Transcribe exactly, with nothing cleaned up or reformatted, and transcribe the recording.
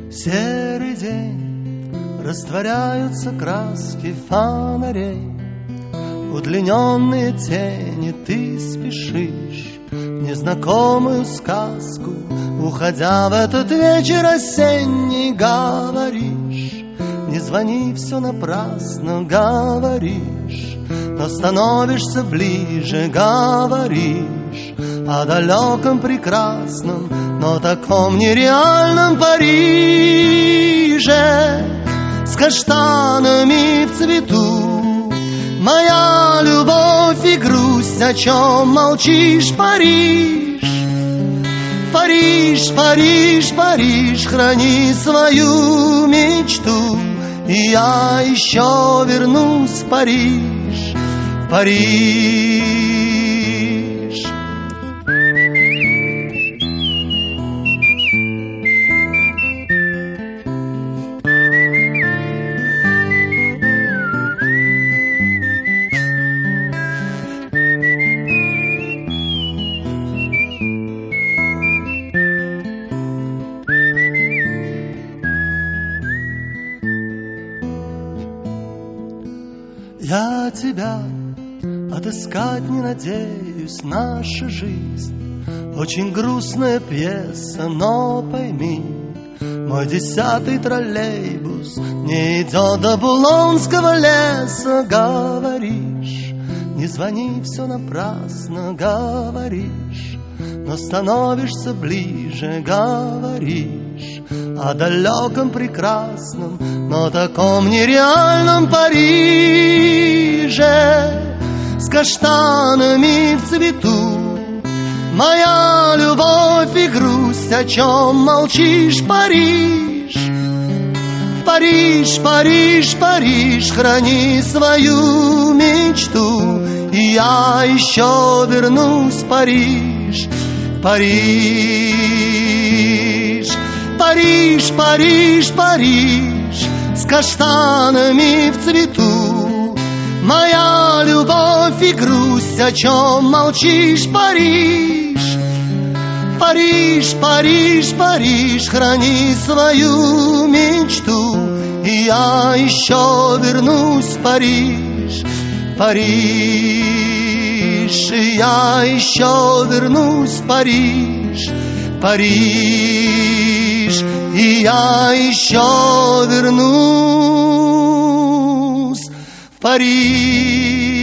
Серый день, растворяются краски фонарей, удлиненные тени, ты спешишь в незнакомую сказку, уходя в этот вечер осенний, говоришь: не звони, все напрасно, говоришь, но становишься ближе, говоришь о далеком, прекрасном, но таком нереальном Париже с каштанами в цвету. Моя любовь и грусть, о чем молчишь, Париж? Париж, Париж, Париж, храни свою мечту, и я еще вернусь в Париж, в Париж. Я тебя отыскать не надеюсь, наша жизнь очень грустная пьеса, но пойми, мой десятый троллейбус не идет до Булонского леса, говоришь, не звони, все напрасно, говоришь, но становишься ближе, говоришь о далеком, прекрасном, но таком нереальном Париже с каштанами в цвету. Моя любовь и грусть, о чем молчишь, Париж? Париж, Париж, Париж, храни свою мечту, и я еще вернусь в Париж, в Париж. Париж, Париж, Париж, с каштанами в цвету. Моя любовь и грусть, о чем молчишь, Париж? Париж, Париж, Париж, храни свою мечту, и я еще вернусь в Париж, в Париж. И я еще вернусь в Париж, в Париж. И я еще вернусь в Париж.